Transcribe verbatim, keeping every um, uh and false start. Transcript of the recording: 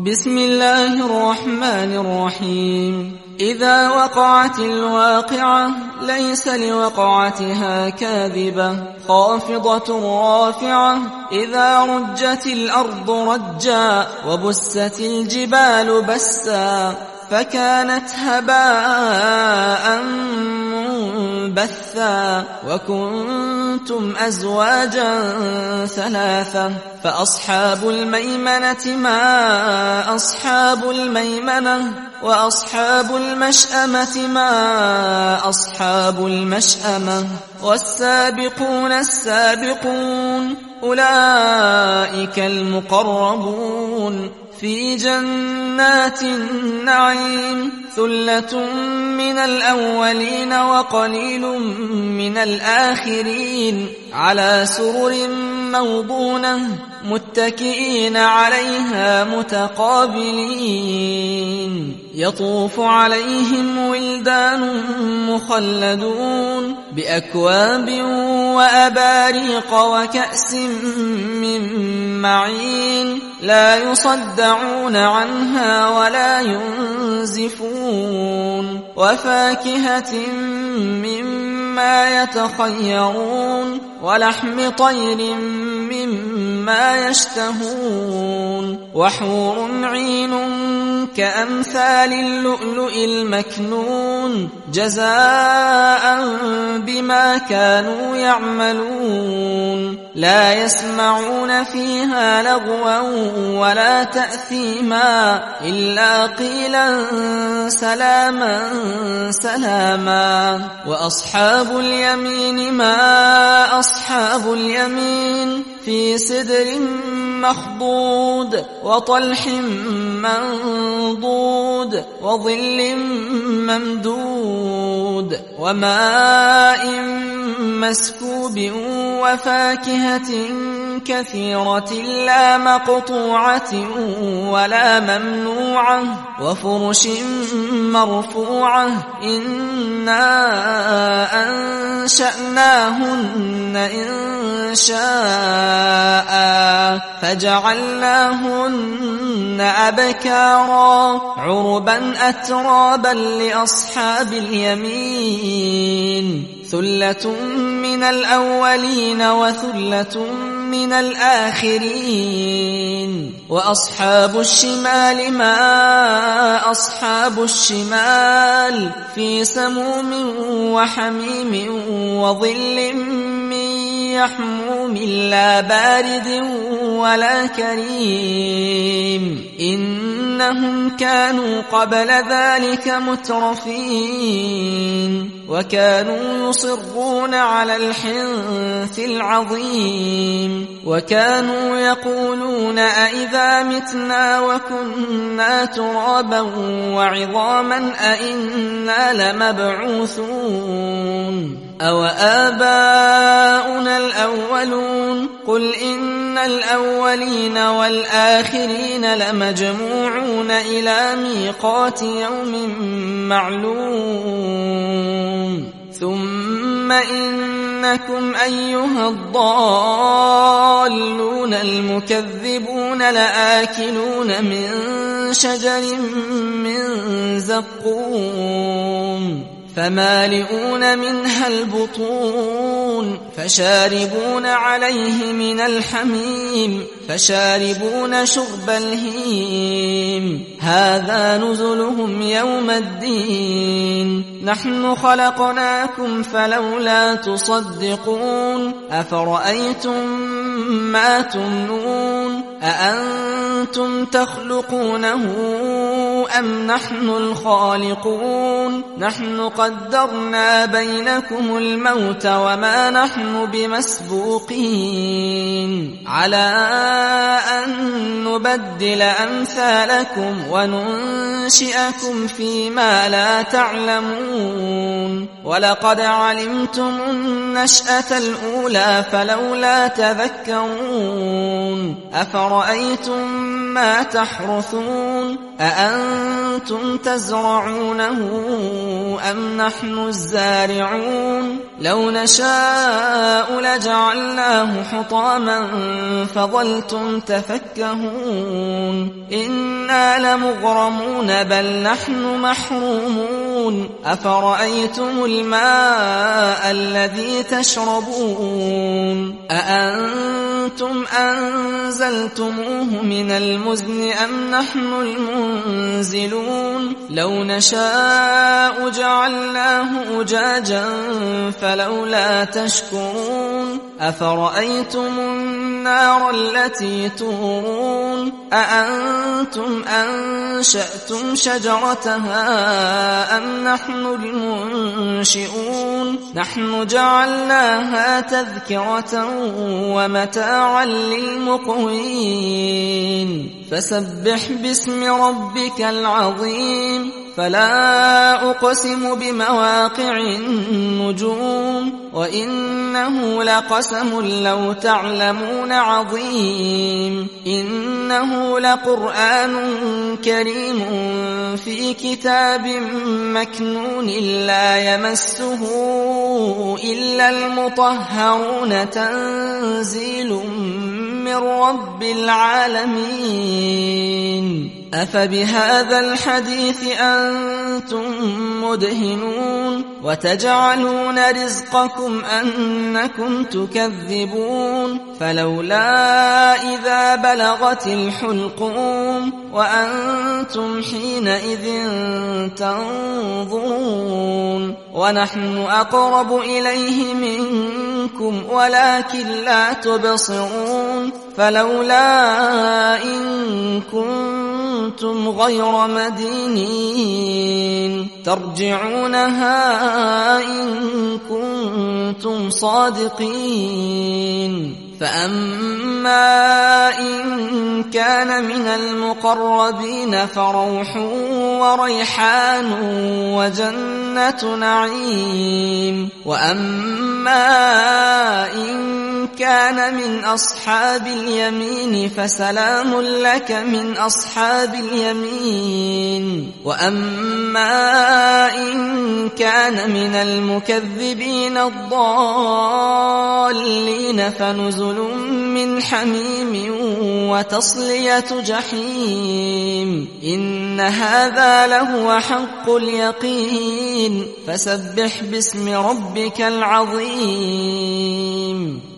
بسم الله الرحمن الرحيم إذا وقعت الواقعة ليس لوقعتها كاذبة خافضة رافعة إذا رجت الأرض رجا وبست الجبال بسا فكانت هباء منبثا وكنتم أزواجا ثلاثة فأصحاب الميمنة ما أصحاب الميمنة وأصحاب المشأمة ما أصحاب المشأمة والسابقون السابقون أولئك المقربون في جنات النعيم ثلة من الأولين وقليل من الآخرين على سرر موضونة متكئين عليها متقابلين يطوف عليهم ولدان مخلدون بأكواب وأباريق وكأس من معين لا يصدعون عنها ولا ينزفون وفاكهة مما يتخيرون ولحم طير مما يشتهون وحور عين كأمثال اللؤلؤ المكنون جزاء بما كانوا يعملون لا يسمعون فيها لغوا ولا تأثيما إلا قيلا سلاما سلاما وأصحاب اليمين ما أصحاب اليمين في سدر مخضود وطلح منضود وظل ممدود وماء مسكوب وفاكهة كثيرة لا مقطوعة ولا ممنوعة وفرش مرفوعة إنا أنشأناهن إن شاء فجعلناهن أبكارا عربا أترابا لأصحاب اليمين ثلة من الأولين وثلة من الآخرين وأصحاب الشمال ما أصحاب الشمال في سموم وحميم وظل من يحموم لا بارد ولا كريم إنهم كانوا قبل ذلك مترفين وكانوا يصرون على الحنث العظيم وكانوا يقولون أئذا متنا وكنا ترابا وعظاما أئنا لمبعوثون أو آباؤنا الأولون قل إن الأولين والآخرين لمجموعون إلى ميقات يوم معلوم ثم إنكم أيها الضالون المكذبون لآكلون من شجر من زقوم فمالئون منها البطون فشاربون عليه من الحميم فشاربون شرب الهيم هذا نزلهم يوم الدين نحن خلقناكم فلولا تصدقون أفرأيتم ما تمنون أأنتم تخلقونه أم نحن الخالقون نحن قدرنا بينكم الموت وما نحن بمسبوقين على أن نبدل أمثالكم وننشئكم فيما لا تعلمون ولقد علمتم النشأة الأولى فلولا تذكرون أفرأيتم أفرأيتم ما تحرثون أأنتم تزرعونه أم نحن الزارعون لو نشاء لجعلناه حطاما فظلتم تفكهون إنا لمغرمون بل نحن محرومون أفرأيتم الماء الذي تشربون أأنتم أنزلتموه من المزن أم نحن المنزلون لو نشاء جعلناه أجاجا فلولا تشكرون أفرأيتم النار التي تورون أأنتم أنشأتم شجرتها أم نحن المنشئون نحن جعلناها تذكرة ومتاعا للمقوين فسبح باسم ربك العظيم فلا أقسم بمواقع النجوم وإنه لقسم لو تعلمون عظيم إنه لقرآن كريم في كتاب مكنون لا يمسه إلا المطهرون تنزيل من رب العالمين أفبهذا الحديث أنتم مدهنون وتجعلون رزقكم أنكم تكذبون فلولا إذا بلغت الحلقوم وأنتم حينئذ تنظرون ونحن أقرب إليه منكم ولكن لا تبصرون فلولا إن كنتم غير مدينين ترجعونها إن كنتم صادقين فأما إن كان من المقربين فروح وريحان وجنة نعيم وأما إن كان من أصحاب اليمين فسلام لك من أصحاب اليمين وأما إن كان من المكذبين الضالين فنزل من حميم وتصلية جحيم إن هذا لهو حق اليقين فسبح باسم ربك العظيم